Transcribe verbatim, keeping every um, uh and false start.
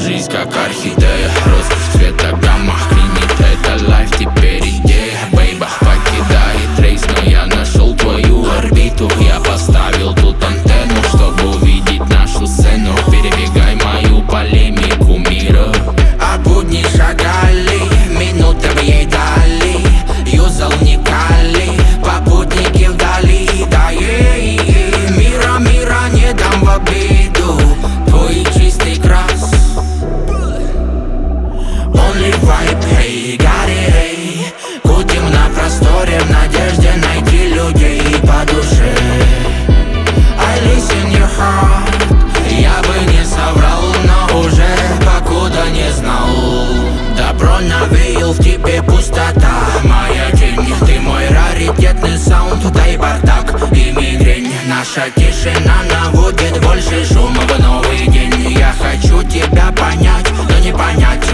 жизнь как орхидея, роскошь цвета гамма клинит. Это лайф, теперь идея, бейба покидает рейс, но я нашел твою орбиту. Я поставил тут антенну, чтобы увидеть нашу сцену. Перебегай мою полемику мира. А будни шагали, минуты ей дали. Юзал не кали, попутники вдали. Да ей, мира, мира не дам в обиду. Твой чистый крас. Only vibe, hey, got it, hey. Кутим на просторе в надежде найти людей по душе. I listen your heart. Я бы не соврал, но уже покуда не знал. Добро навеял, в тебе пустота. Моя тень, ты мой раритетный саунд. Дай бардак и мигрень. Наша тишина наводит больше шума в новый день. Я хочу тебя понять, но не понять